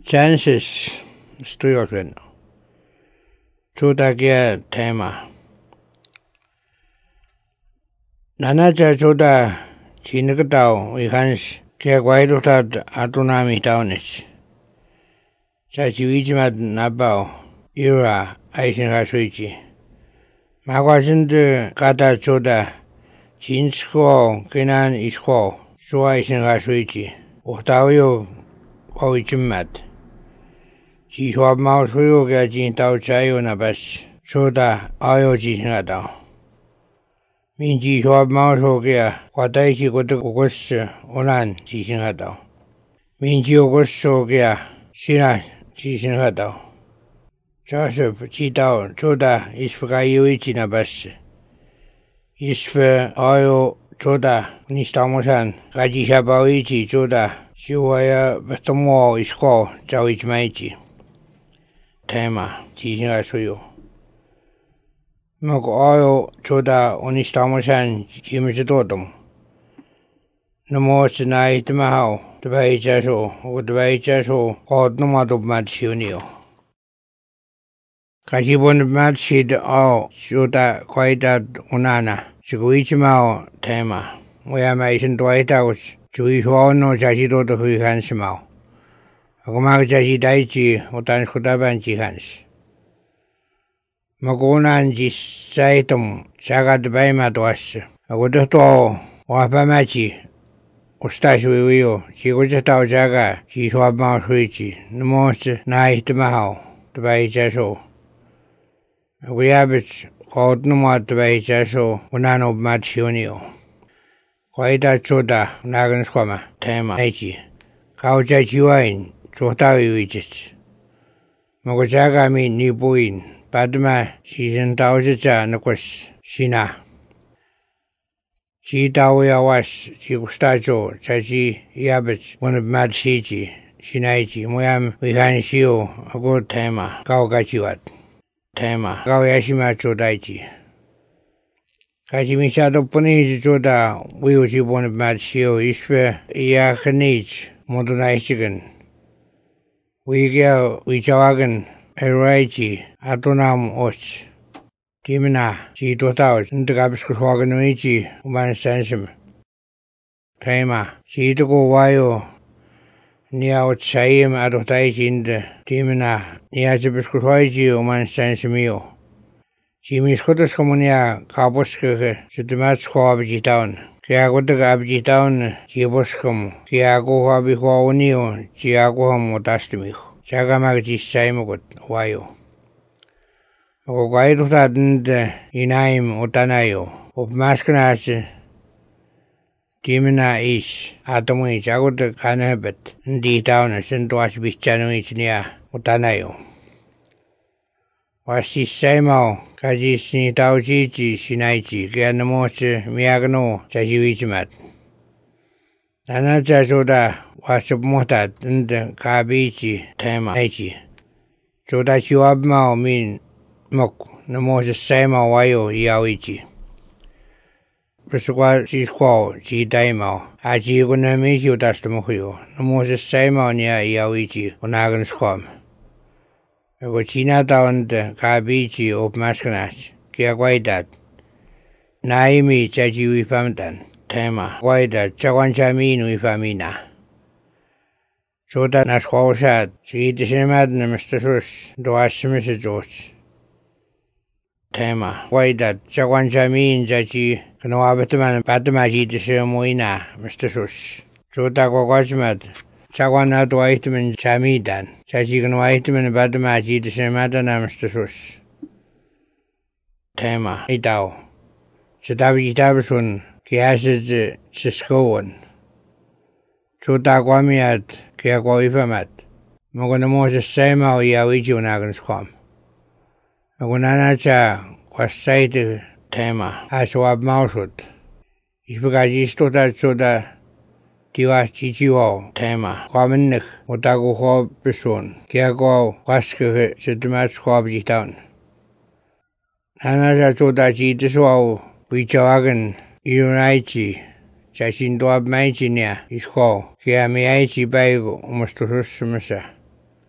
Chances styrken. Jodakia tema. Nanaja joda chinagdao ihans kia guaidotad atunami taunis. Chachiwijimad nabao ira aisinhasuichi. Magwazindu kata joda chinsko kinan isko so aisinhasuichi. Ohtawio kwawichimad. Jihwab mausuyo kia jintao chayo na bas joda ayo jisingadao. Min jihwab mausuyo kia kwataichi kugus unan jisingadao. Min jiyogusso kia sina jisingadao. Joseph jitao joda ispakayoichi na bas. Ispe ayo joda nistamusan kajishabawichi joda shiwaya batomo isko jawichmaichi. Tema jisingasoyo. Moko ayo joda unistamusan kimisidotum. Namos na itimahao tbaichaso udbaichaso kodnumadub madsiunio. Kajibon madsid ao joda kwaidad unana. Siguichimao tema. Moyama isin dwaitaus juishuano jajidodo huihansimao. Akumag jajidaichi utan kutabanchi hans. Magunan jisaitum sagad baimadwas. Aguduhto wapamachi ustashuiyo. Chigujatao jaga jishuabmao huichi. Namos na ihtimahao tbaichaso. Aguyabich kodnumad tbaichaso unanob madsiunio. Kwaida joda naganskoma tema aichi. Kauja jiwain jotawiwichich. Mogojaga mi nibuin padma sisintaujicha nukus sina. Jitawia was jigustajo chaji yabich unab madsichi sinaichi moyam wihansio ago tema kaugachiwat. Tema kauyashima jodaichi. Kajimisado puniji joda wiuchibon matsio ispe iachanich modunaichigan. Wigia wichawagan eraichi atunam och. Timina jitotao ndagabiskuswaganuichi uman sensim. Tema jituko wayo niya chayim adotaichi inda timina niya jibiskuswaichi uman sensimio. Jimis kutus komunia kabuske sitemats abjitaun. Kiagudag abjitaun jibuskum. Kiagu abihwaunio jiaguham utastimiho. Jagamag jisaimugut wayo. Ogwaidutadnd inaim utanayo. Upmaskanach timina ish. Atomui jagudag kanabet. Nditaun sintuas bichanuich niya utanayo. Wasisaimao kajisni taujichi sinaichi kianamoche miagno chajiwichimat. Nanaja joda wasubmuhtad nda kabichi tema aichi. Joda chiwabmao min mok namoche saimao wayo iawichi. Presukwa siskwao chidaimao. Aji gunamichi utastamuhuyo. Namoche saimao niya iawichi unagan skwam. Ako China taon kabichi upmaskanach kia guaidat. Naimi chaji wifamdan. Tema guaidat chawanchamin wifamina. Joda naskwawsad sigitisimad na mistasus doasimisa joch. Tema guaidat chawanchamin chaji kanawabataman patamaji disimuina mistasus. Joda guagwachmad. Chawana duaitaman chamidan. Chachigan waitaman badamaji disimadana mistasus. Tema idao. Chitabisun kiasid siskowan. Chutagwamiad kiagwawifamat. Mogonamosha saimao iawichi unaganskam. Agunanacha kwasaiti tema. Aswab mausut. Ispagaji istota choda Tiwa chichiwao tema kwamenik otago ho person kiago waske sitemats kwabjitaun. Nanaja joda jitiswao wichawagan iunaichi chashindoab maichinia isko kia miaichi baigo umastususumasa.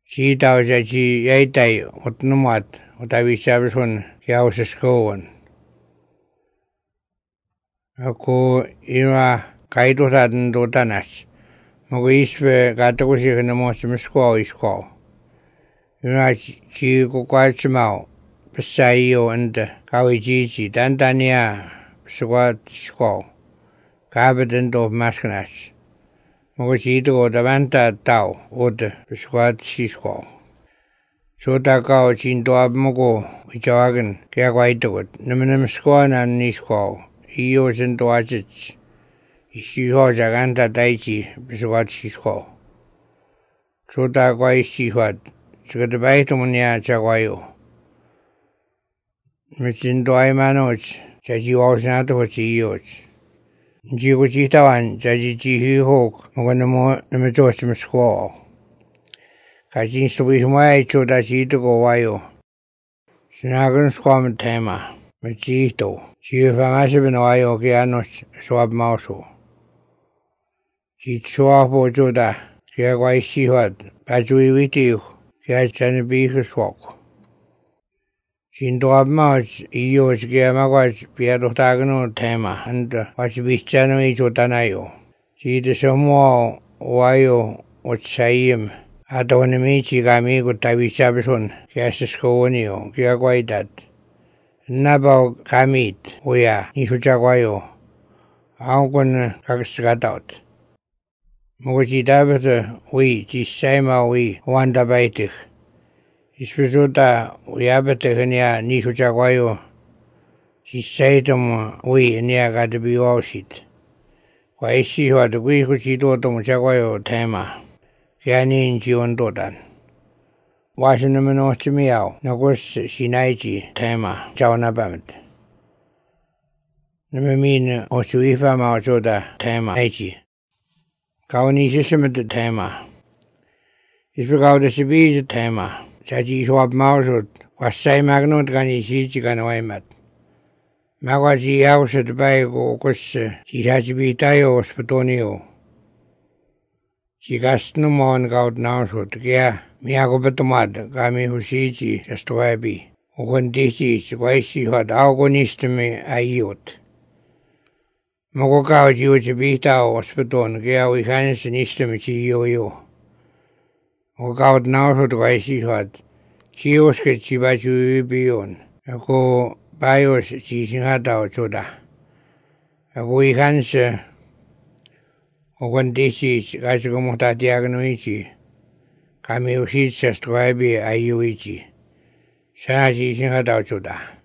Siitä on se jäitäi otnumat, ota viisaava sun kiausaskoon. Kun ilma kaitutaan tuotanas, mutta isve katokusikana muistamme skoiskoon. Ilma kiiku kaitsemau, pessä ei ole entä kauhi jiitsi, täntääniä skoat skoon. Kaapetan tuohon maskanassa. Mutta siitä koota väntää tau, oota skoat siskoon. Suota kau siinä tuo muku, mitä agen kää kaitukut. Nämä skoanan niskoon. Iyo sen tuotsits. Isihoisa kantaa taitsi, skoat siskoon. Suota kai sihoat. Sekä päihtumun jää tsakoju. Mutta sen tuoimanots. Säsi vausina tuot iiots. Jiku sihtawan, säsi jihyhook. Mutta nämä tuostamme skoon. Kaikin stupis maitsuuta siitä kun vaju. Sinä kun skoamme teema. Me siihtuu. Siihpä mäsepin vaju kiannos suop mausu. Siit suopuu tuota. Kia kai sihoat. Päätui vitiu. Kia tänne piihusvoku. Siin tuop maus iios kia makas piatuhtaakunut teema. Anta vasi vihtsäänu iisu tänäju. Siitä se mua vaju otsaijim. Atoinen miitsikaa miikuttaa viisaapsun kiasaskoonio, kia koitat. Napau kamit, uja, niisutsa koju. Aukon kaksi kataut. Mukusi täpötö ui, siis säimä ui, vanta päitik. Ispisuta ujapötökön ja niisutsa koju. Siis säitum ui, niä katapi uausit. Kwa essi huotu kuikusi tuotumu sa koju teema. Kia niin on tuotan. Vaasinamme nohti miau. No kus sinäiti teema. Sauna pämät. Nämä miin osu ihpämää tuota teema. Äiti. Kauni sisämättä teema. Ispe kaudessa viisi teema. Säti suop mausut. Vassai magnuutkani siitsikan oimat. Mä kvasi jausat päivu kus sisäsi viitajo ospa tonio. Sikastnu moon kaut nausut, kia miako petumat, kami husiitsi ja stuebi. Ukon tihtiis, vaisivat aukonistamme äijut. Moko kaut juutsi pihtao ospeton, kia ui hänessä nistämme siijoju. Moko kaut nausut vaisivat, siusket siväsy ypion. Ja ko päivos siisin hatao tuota. Ja kui hänessä Ukon tihtiis, kaisiko muhtaa tiaganu itsi. Kami usitsas tuebi äiju itsi. Sää siisin hatau tuota.